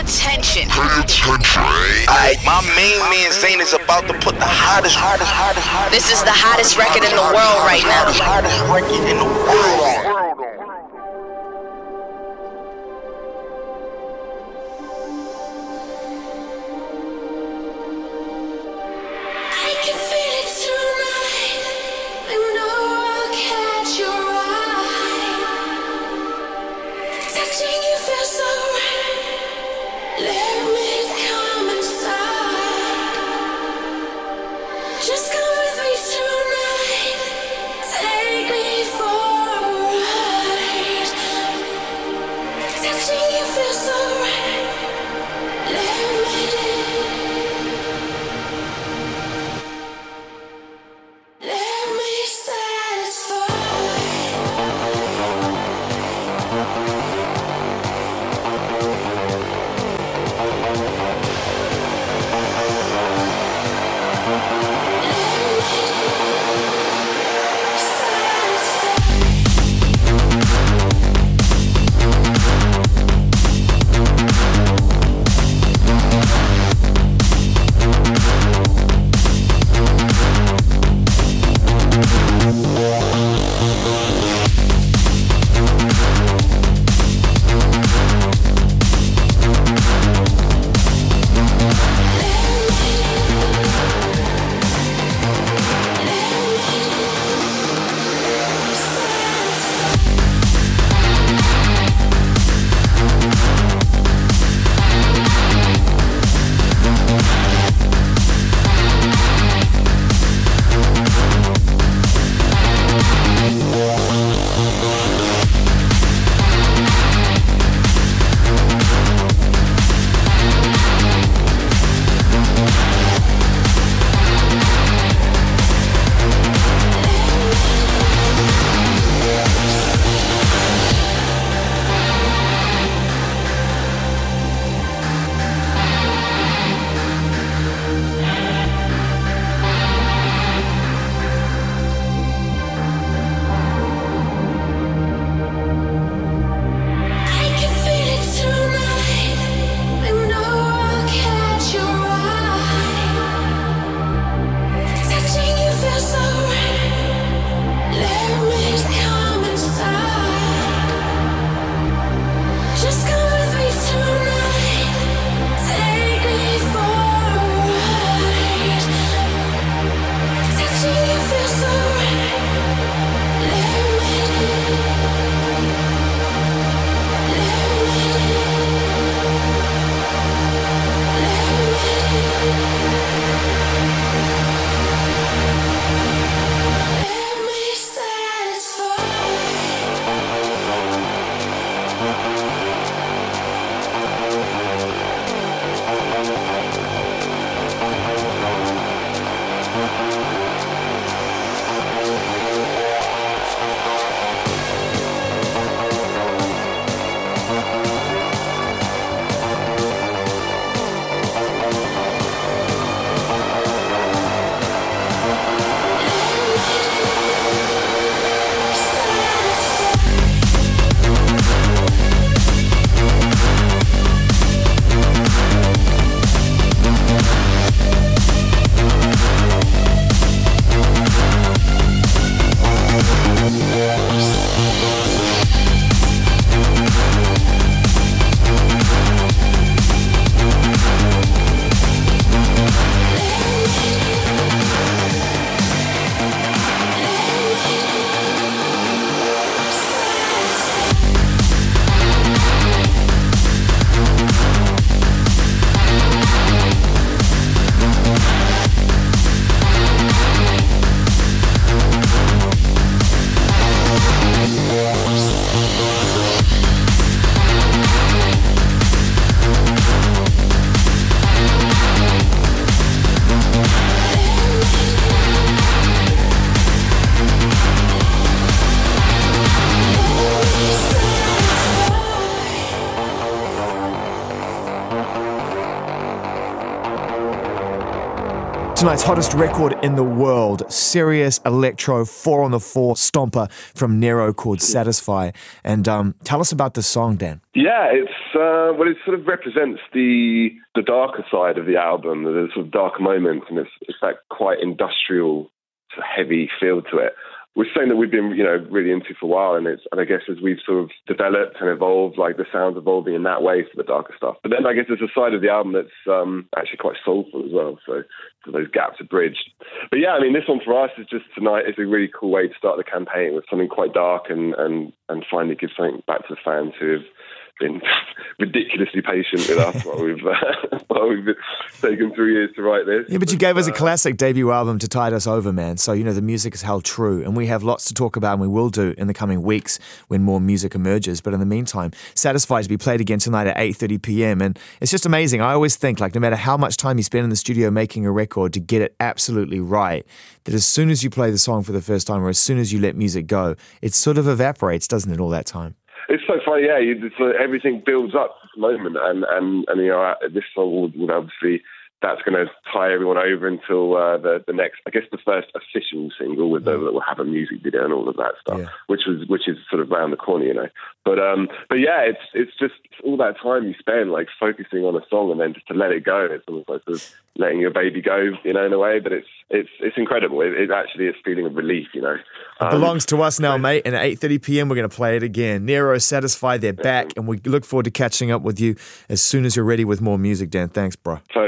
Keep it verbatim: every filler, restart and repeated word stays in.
attention. Pay attention. Alright, my main man Zane is about to put the hottest, hottest, hottest, hottest. This is the hottest record in the world right now. Hottest record in the world. Tonight's hottest record in the world, serious electro four on the four stomper from Nero called Satisfy. And um, tell us about this song, Dan. Yeah, it's uh, well, it sort of represents the the darker side of the album, the sort of darker moments, and it's, it's that quite industrial, sort of heavy feel to it. We're something that we've been, you know, really into for a while, and it's, and I guess as we've sort of developed and evolved, like the sound's evolving in that way for the darker stuff. But then I guess there's a side of the album that's um, actually quite soulful as well, so, so those gaps are bridged. But yeah, I mean, this one for us is just tonight is a really cool way to start the campaign with something quite dark and and and finally give something back to the fans who have been ridiculously patient with us while we've uh, while we've taken three years to write this. Yeah, but you gave us a classic debut album to tide us over, man. So, you know, the music is held true, and we have lots to talk about, and we will do in the coming weeks when more music emerges. But in the meantime, Satisfied to be played again tonight at eight thirty p.m. And it's just amazing. I always think, like, no matter how much time you spend in the studio making a record to get it absolutely right, that as soon as you play the song for the first time or as soon as you let music go, it sort of evaporates, doesn't it, all that time? It's so funny, yeah. It's, uh, everything builds up to the moment, and, and, and you know, uh, this song would, would obviously, that's going to tie everyone over until uh, the the next, I guess, the first official single with the, that will have a music video and all of that stuff, yeah. which was which is sort of round the corner, you know. But um, but yeah, it's it's just all that time you spend like focusing on a song and then just to let it go. It's almost like sort of letting your baby go, you know, in a way. But it's it's it's incredible. It, it actually is a feeling of relief, you know. Um, it belongs to us now, mate. And at eight thirty p.m. we're going to play it again. Nero, Satisfy, they're back, and we look forward to catching up with you as soon as you're ready with more music, Dan. Thanks, bro. So